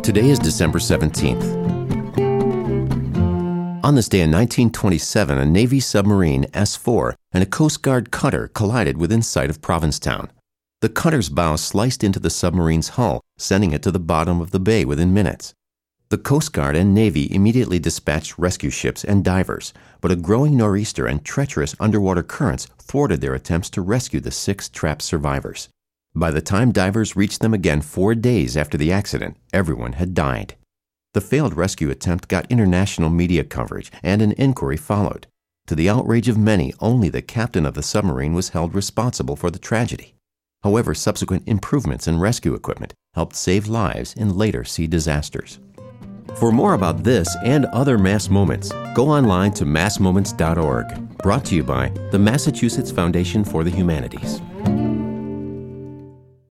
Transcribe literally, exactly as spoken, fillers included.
Today is December seventeenth. On this day in nineteen twenty-seven, a Navy submarine, S four, and a Coast Guard cutter collided within sight of Provincetown. The cutter's bow sliced into the submarine's hull, sending it to the bottom of the bay within minutes. The Coast Guard and Navy immediately dispatched rescue ships and divers, but a growing nor'easter and treacherous underwater currents thwarted their attempts to rescue the six trapped survivors. By the time divers reached them again four days after the accident, everyone had died. The failed rescue attempt got international media coverage, and an inquiry followed. To the outrage of many, only the captain of the submarine was held responsible for the tragedy. However, subsequent improvements in rescue equipment helped save lives in later sea disasters. For more about this and other Mass Moments, go online to mass moments dot org. Brought to you by the Massachusetts Foundation for the Humanities.